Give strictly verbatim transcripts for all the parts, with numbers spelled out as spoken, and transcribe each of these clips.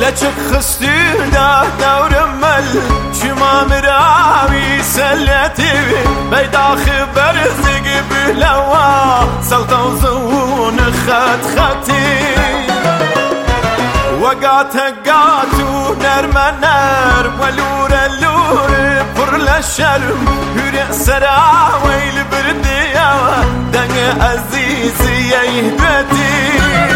لچك خستودا دور مل شما مراوي سلتي بيدا خبر زق بلوا سلطة وزون خط خطي وقات قاتو نرم نرم ولور اللور بر للشرم هوري سرا ويل برديا دنگ عزيزي يهدتي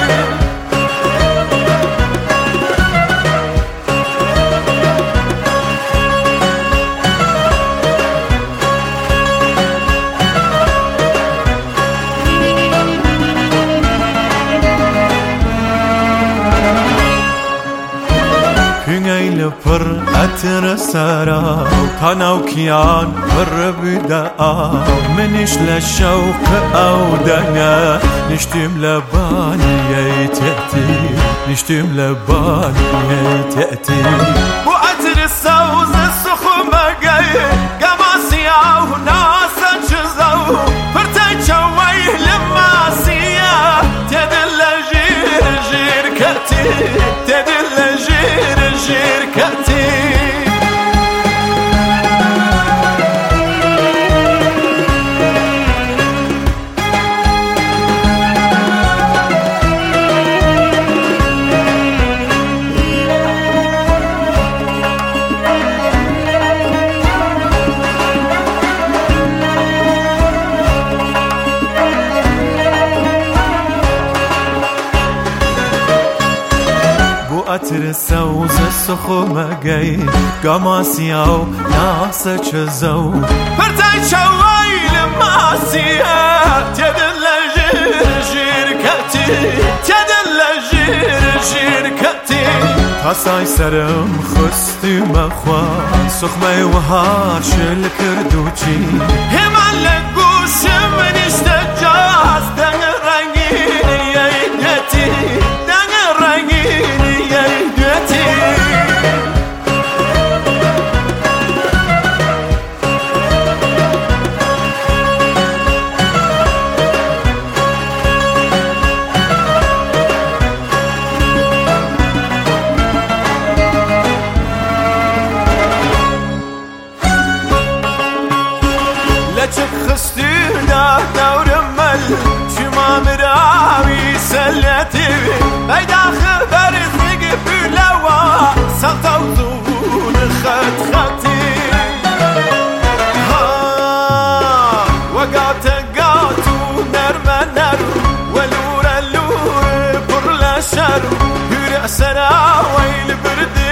هنگیل پر اتر سرا تناو کیان پر بداء منش لشوق او دنا نشتم لباني تأتي نشتم لباني تأتي بو اتر السوز السخمة جاي قماسيا وناسا جزو فرتي شوي لما سيا تدل جير جير كتي تدل جير شركتي اتر السوز السخمة جاي قماسيا وناسا جزو فرتاي شوي لماسيا تدل جير جيركتي تدل جير جيركتي تاساي سرم خستي مخوان سخمة وهار شل كردوچي همان لقوش من اشتجاز دن رنگين يدتي دن رنگين لچك خستودا دور مل شما مراوي سلتي بيدا خبر زق بلوا سلطة وزون خط خطي ها وقات قاتو نرم نرم ولور اللور بر لشر هوري سرا ويل برد